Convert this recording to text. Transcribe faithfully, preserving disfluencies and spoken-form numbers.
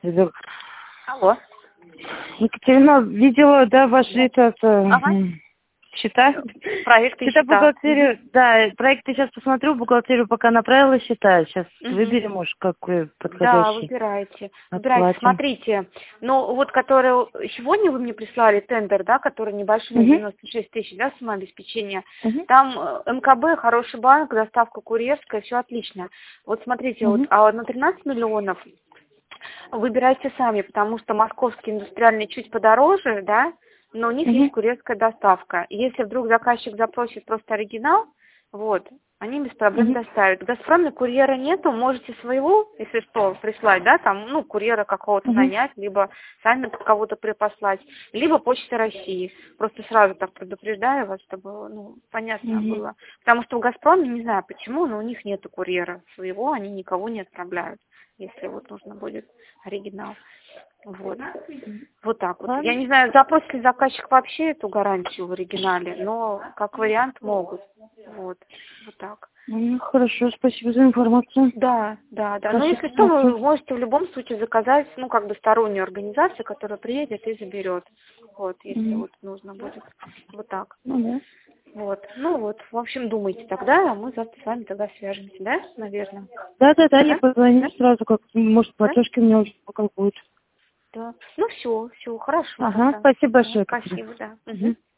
Иду. Алло. Екатерина, видела, да, ваши этот, Ага. счета? Проекты Счета счета. бухгалтерию, да, проекты сейчас посмотрю, бухгалтерию пока направила счета, сейчас Мгм. выберем, может, какой Да, подходящий. выбирайте. Выбирайте. Отплатим. Смотрите, ну вот который сегодня вы мне прислали тендер, да, который небольшой, на Мгм. девяносто шесть тысяч, да, сумма обеспечения. Мгм. Там э, эм ка бэ, хороший банк, доставка курьерская, все отлично. Вот смотрите, вот, Мгм. а на тринадцать миллионов выбирайте сами, потому что московский индустриальный чуть подороже, да, но у них Мгм. есть курьерская доставка. И если вдруг заказчик запросит просто оригинал, вот, они без проблем Мгм. доставят. В «Газпроме» курьера нету, можете своего, если что, прислать, да, там, ну, курьера какого-то Мгм. нанять, либо сами кого-то припослать, либо Почта России. Просто сразу так предупреждаю вас, чтобы, ну, понятно Мгм. было. Потому что в «Газпроме», не знаю почему, но у них нету курьера своего, они никого не отправляют, если вот нужно будет оригинал. Вот. Вот так вот. Я Ладно. не знаю, запросит ли заказчик вообще эту гарантию в оригинале, но как вариант могут. Вот. Вот так. Ну, хорошо, спасибо за информацию. Да, да, да. Но Сейчас если что, посмотрю. вы можете в любом случае заказать, ну, как бы стороннюю организацию, которая приедет и заберет. Вот, если Мгм. вот нужно будет. Вот так. Ну да. Вот. Ну вот, в общем, думайте тогда, а мы завтра с вами тогда свяжемся, да, наверное? Да, да, да, я Да? позвоню Да? сразу, как, может, Да? платежки у меня уже пока будут. Да. Ну все, все, хорошо Ага, тогда. спасибо Ага, большое, Екатерина. спасибо, да. Мгм. Мгм.